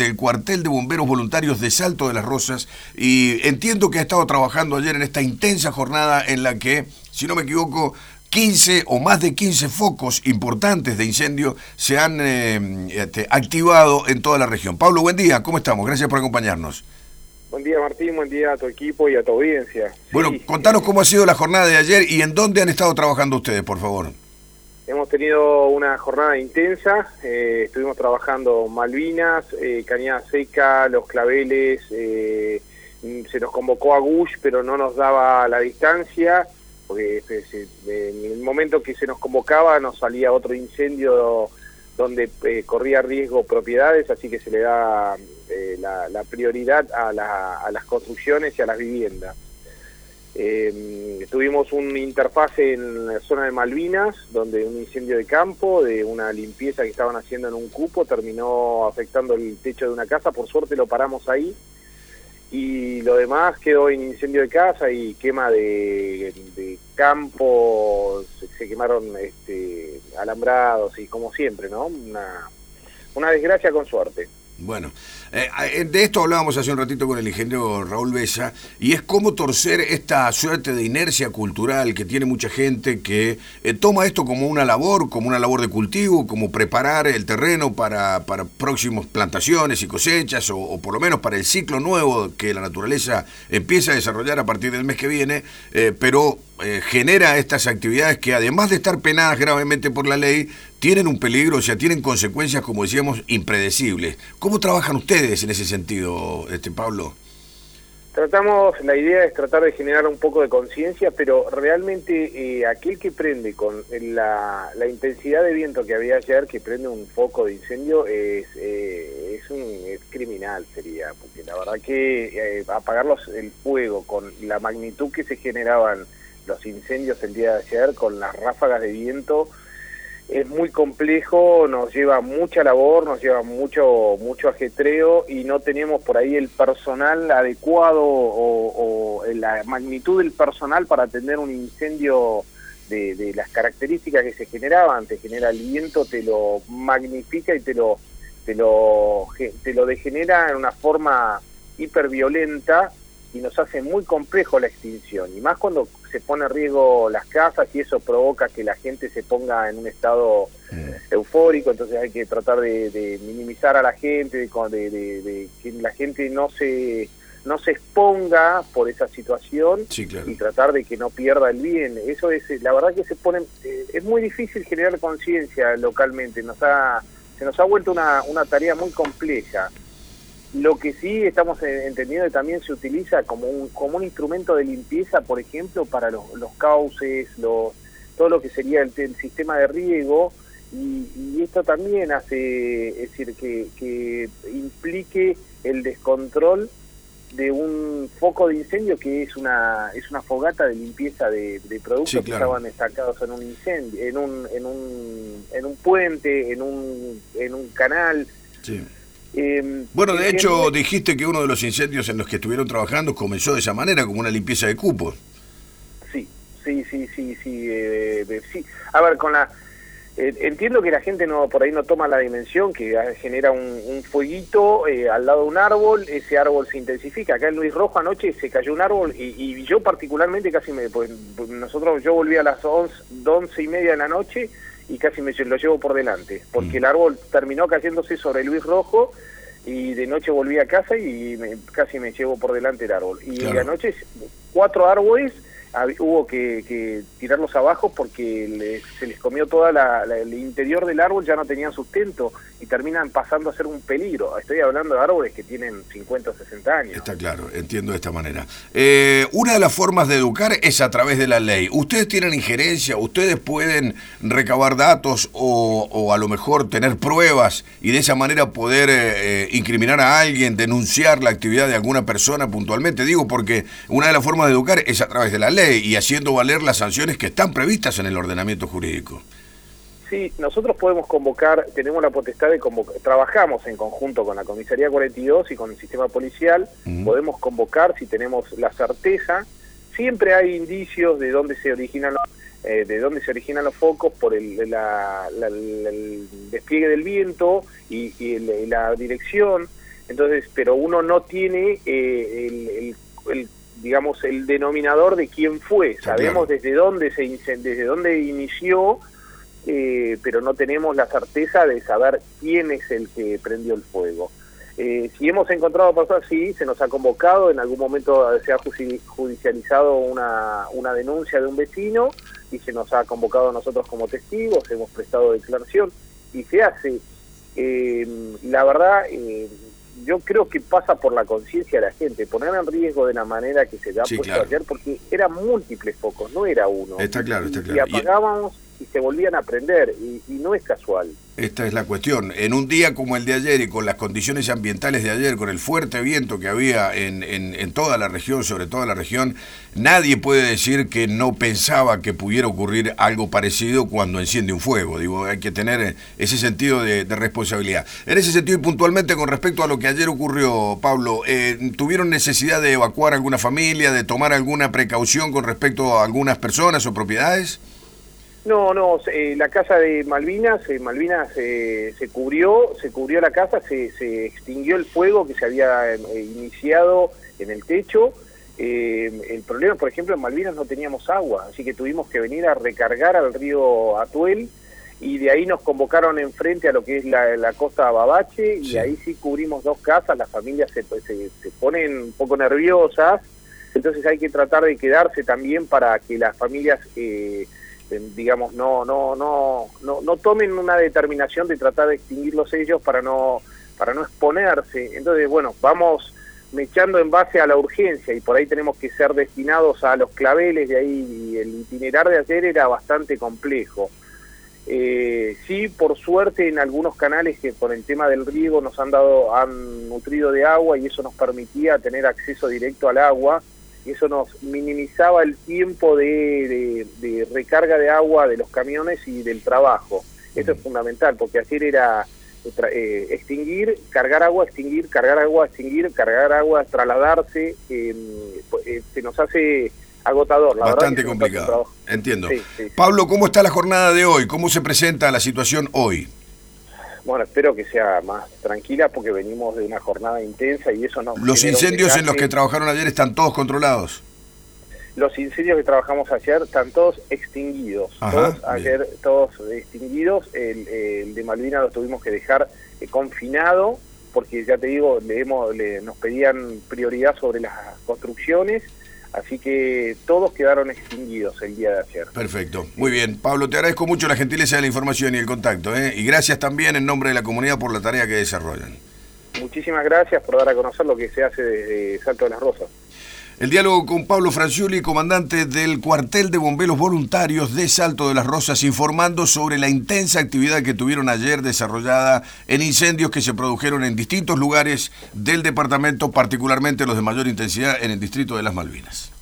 del cuartel de bomberos voluntarios de Salto de las Rosas y entiendo que ha estado trabajando ayer en esta intensa jornada en la que, si no me equivoco, 15 o más de 15 focos importantes de incendio se han activado en toda la región. Pablo, buen día, ¿cómo estamos? Gracias por acompañarnos. Buen día, Martín, buen día a tu equipo y a tu audiencia. Bueno, contanos cómo ha sido la jornada de ayer y en dónde han estado trabajando ustedes, por favor. Hemos tenido una jornada intensa, estuvimos trabajando Malvinas, Cañada Seca, Los Claveles, se nos convocó a Gush, pero no nos daba la distancia, porque en el momento que se nos convocaba nos salía otro incendio donde corría riesgo propiedades, así que se le da la prioridad a las construcciones y a las viviendas. Tuvimos un interfase en la zona de Malvinas, donde un incendio de campo, de una limpieza que estaban haciendo en un cupo, terminó afectando el techo de una casa. Por suerte lo paramos ahí, y lo demás quedó en incendio de casa y quema de campo. Se quemaron alambrados y, como siempre, ¿no? Una desgracia con suerte. Bueno, de esto hablábamos hace un ratito con el ingeniero Raúl Besa, y es cómo torcer esta suerte de inercia cultural que tiene mucha gente que toma esto como una labor de cultivo, como preparar el terreno para próximas plantaciones y cosechas, o por lo menos para el ciclo nuevo que la naturaleza empieza a desarrollar a partir del mes que viene, pero genera estas actividades que, además de estar penadas gravemente por la ley, tienen un peligro, o sea, tienen consecuencias, como decíamos, impredecibles. ¿Cómo trabajan ustedes en ese sentido, Pablo? La idea es tratar de generar un poco de conciencia, pero realmente aquel que prende con la intensidad de viento que había ayer, que prende un foco de incendio, es criminal, sería, porque la verdad que apagar el fuego con la magnitud que se generaban los incendios el día de ayer, con las ráfagas de viento, es muy complejo, nos lleva mucha labor, nos lleva mucho ajetreo, y no tenemos por ahí el personal adecuado o la magnitud del personal para atender un incendio de las características que se generaban. Te genera el viento, te lo magnifica y te lo degenera en una forma hiperviolenta, y nos hace muy complejo la extinción, y más cuando se pone en riesgo las casas, y eso provoca que la gente se ponga en un estado eufórico. Entonces hay que tratar de minimizar a la gente, de que la gente no se exponga por esa situación. Sí, claro. Y tratar de que no pierda el bien. Eso es, la verdad que es muy difícil generar conciencia localmente, se nos ha vuelto una tarea muy compleja. Lo que sí estamos entendiendo que también se utiliza como un instrumento de limpieza, por ejemplo, para los cauces, todo lo que sería el sistema de riego, y esto también hace, es decir, que implique el descontrol de un foco de incendio, que es una fogata de limpieza de productos, sí, claro, que estaban destacados en un incendio, en un puente, en un canal. Sí. Bueno, de hecho, dijiste que uno de los incendios en los que estuvieron trabajando comenzó de esa manera, como una limpieza de cupos. Sí. A ver, entiendo que la gente por ahí no toma la dimensión, que genera un fueguito al lado de un árbol, ese árbol se intensifica. Acá en Luis Rojo anoche se cayó un árbol, y yo particularmente yo volví a las 11:30 de la noche, y casi me lo llevo por delante, porque el árbol terminó cayéndose sobre Luis Rojo, y de noche volví a casa y casi me llevo por delante el árbol. Y claro, anoche 4 árboles hubo que tirarlos abajo, porque se les comió toda el interior del árbol, ya no tenían sustento, y terminan pasando a ser un peligro. Estoy hablando de árboles que tienen 50 o 60 años. Está claro, entiendo de esta manera. Una de las formas de educar es a través de la ley. ¿Ustedes tienen injerencia? ¿Ustedes pueden recabar datos o a lo mejor tener pruebas y de esa manera poder incriminar a alguien, denunciar la actividad de alguna persona puntualmente? Digo, porque una de las formas de educar es a través de la ley y haciendo valer las sanciones que están previstas en el ordenamiento jurídico. Sí, nosotros podemos convocar, tenemos la potestad de convocar, trabajamos en conjunto con la Comisaría 42 y con el sistema policial, podemos convocar si tenemos la certeza. Siempre hay indicios de dónde se originan los focos por el despliegue del viento y la dirección. Entonces, pero uno no tiene digamos, el denominador de quién fue. Sabemos desde dónde desde dónde inició, pero no tenemos la certeza de saber quién es el que prendió el fuego. Si hemos encontrado personas, sí, se nos ha convocado, en algún momento se ha judicializado una denuncia de un vecino y se nos ha convocado a nosotros como testigos, hemos prestado declaración y se hace. La verdad, yo creo que pasa por la conciencia de la gente, poner en riesgo de la manera que se le ha puesto ayer, porque eran múltiples focos, no era uno. Está claro. Y apagábamos y se volvían a prender, y no es casual. Esta es la cuestión. En un día como el de ayer y con las condiciones ambientales de ayer, con el fuerte viento que había en toda la región, sobre toda la región, nadie puede decir que no pensaba que pudiera ocurrir algo parecido cuando enciende un fuego. Digo, hay que tener ese sentido de responsabilidad. En ese sentido y puntualmente con respecto a lo que ayer ocurrió, Pablo, ¿tuvieron necesidad de evacuar alguna familia, de tomar alguna precaución con respecto a algunas personas o propiedades? No, la casa de Malvinas, se cubrió la casa, se extinguió el fuego que se había iniciado en el techo. El problema, por ejemplo, en Malvinas no teníamos agua, así que tuvimos que venir a recargar al río Atuel, y de ahí nos convocaron enfrente a lo que es la costa Babache, y ahí sí cubrimos 2 casas. Las familias se ponen un poco nerviosas, entonces hay que tratar de quedarse también para que las familias digamos, no tomen una determinación de tratar de extinguirlos ellos para no exponerse. Entonces, bueno, vamos mechando en base a la urgencia, y por ahí tenemos que ser destinados a los claveles, de ahí y el itinerar de ayer era bastante complejo. Sí, por suerte, en algunos canales que con el tema del riego nos han nutrido de agua, y eso nos permitía tener acceso directo al agua. Eso nos minimizaba el tiempo de recarga de agua de los camiones y del trabajo. Eso es fundamental, porque ayer era extinguir, cargar agua, extinguir, cargar agua, extinguir, cargar agua, trasladarse. Se nos hace agotador, la bastante verdad. Complicado, entiendo. Sí. Pablo, ¿cómo está la jornada de hoy? ¿Cómo se presenta la situación hoy? Bueno, espero que sea más tranquila, porque venimos de una jornada intensa y eso nos... ¿Los incendios en los que trabajaron ayer están todos controlados? Los incendios que trabajamos ayer están todos extinguidos. Todos extinguidos. El de Malvinas lo tuvimos que dejar confinado, porque ya te digo, nos pedían prioridad sobre las construcciones. Así que todos quedaron extinguidos el día de ayer. Perfecto, muy bien. Pablo, te agradezco mucho la gentileza de la información y el contacto, y gracias también en nombre de la comunidad por la tarea que desarrollan. Muchísimas gracias por dar a conocer lo que se hace desde Salto de las Rosas. El diálogo con Pablo Franciulli, comandante del cuartel de bomberos voluntarios de Salto de las Rosas, informando sobre la intensa actividad que tuvieron ayer desarrollada en incendios que se produjeron en distintos lugares del departamento, particularmente los de mayor intensidad en el distrito de Las Malvinas.